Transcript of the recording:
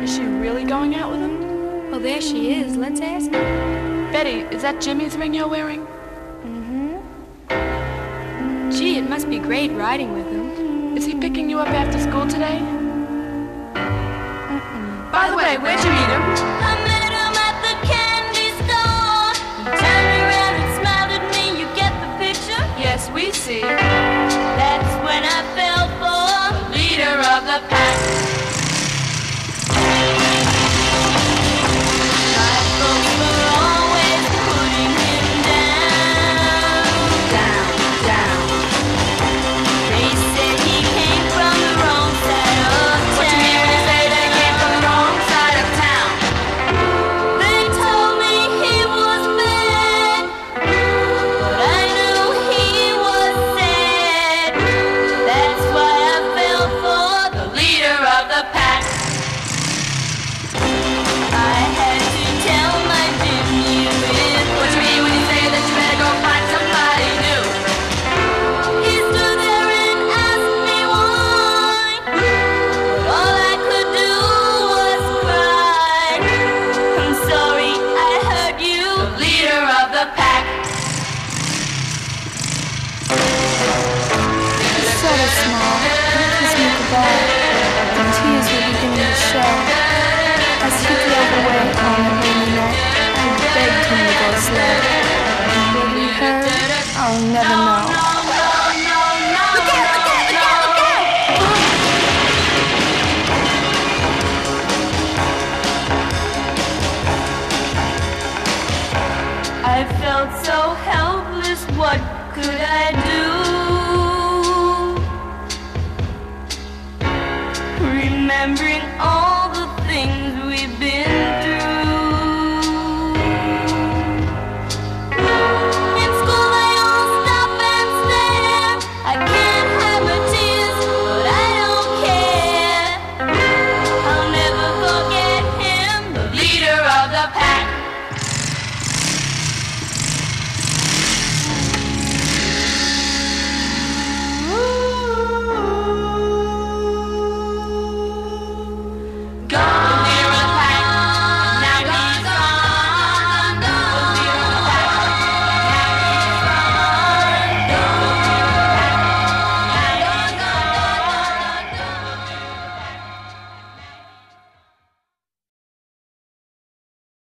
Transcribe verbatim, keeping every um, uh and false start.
Is she really going out with him? Well, there she is. Let's ask her. Betty, is that Jimmy's ring you're wearing? Mm-hmm. Gee, it must be great riding with him. Is he picking you up after school today? Mm-mm. By the way, where'd you meet him? I met him at the candy store. He turned around and smiled at me. You get the picture? Yes, we see. That's when I fell for leader of the pack. My folks were always putting him down, down, down. They said he came from the wrong side of town. What do you mean when you say they came from the wrong side of town? They told me he was bad, but I knew he was sad. That's why I fell for the leader of the pack. I had to tell my Jimmy with What do you mean when you say that you better go find somebody new? He stood there and asked me why, but all I could do was cry. I'm sorry I hurt you, leader of the pack. So small. Kiss me goodbye. The tears were beginning to show. As he drove away on the rainy night, I begged him to go slow. Will he heard? I'll never know. Look out! Look out! Look out! Look out! I felt so helpless, what could I do? Remembering all the things we've been